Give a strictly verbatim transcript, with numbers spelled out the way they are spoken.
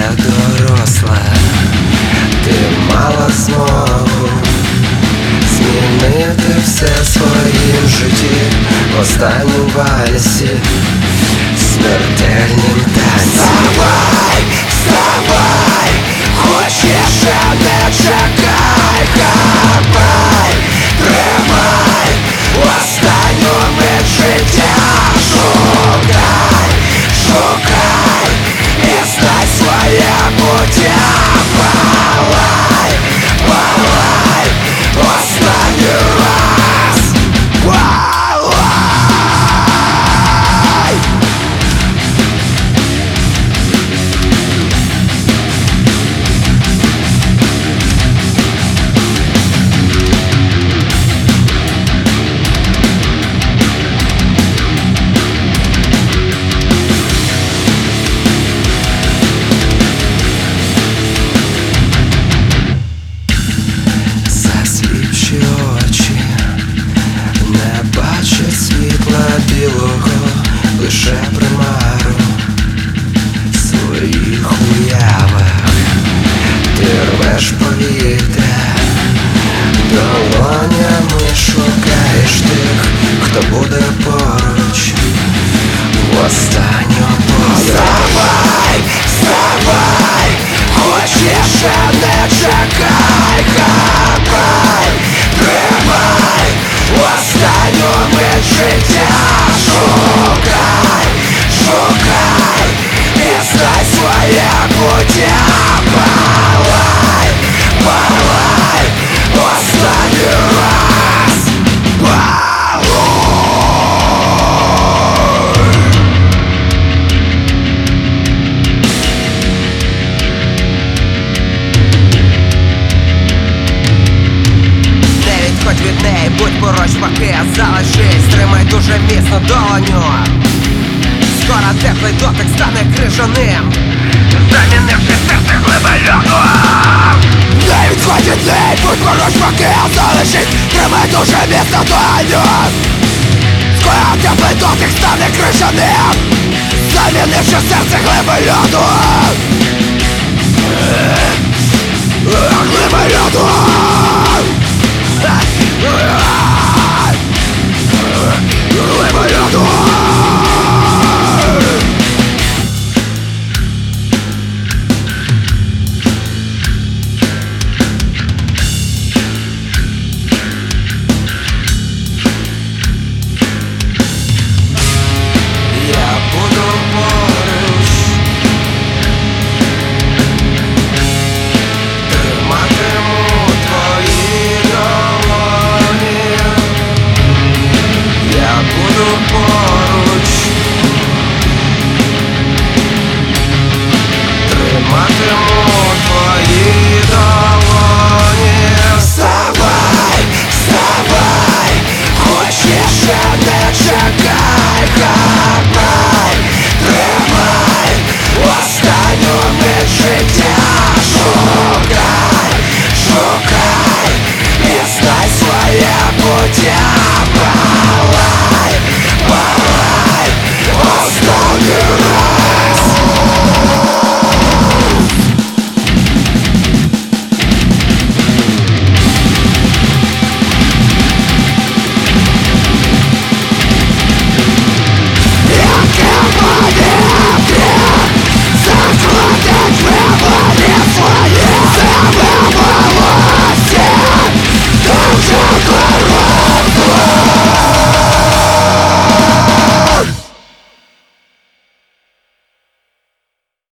вже доросла, ти мала змогу змінити все в своїм житті. В останньому вальсі, смертельним танцем. Вставай, вставай, хочеш, а не чекай, хапай, тримай останню мить життя. Шукай, шукай і знай своє буття. Палай, палай останній раз. Палай. Засліпші очі не бачать світла білого, лише примару в своїх уявах. Ти рвеш повітря, долонями шукаєш тих, хто буде поруч в останню пору. Вставай, вставай, хочеш, а не чекай, хапай, тримай останню мить життя. Шукай, шукай і знай своє буття. Палай, палай останній раз. Палай. Не відходь від неї, будь поруч, поки залишись. Тримай дуже міцно долоню. Скоро теплий дотик стане крижаним, замінивши серце глибольоту. Не відходь від неї, будь поруч, поки залишись. Тримай дуже міцно долоню. Скоро теплий дотик стане крижаним, замінивши серце глибольоту. Глибольоту. Глибольоту. Я буду поруч, триматиму твої долоні. Я буду поруч, триматиму твої долоні. Вставай, вставай, хочеш, а не чекай, хапай, тримай останню мить життя. Шукай, шукай і знай своє буття.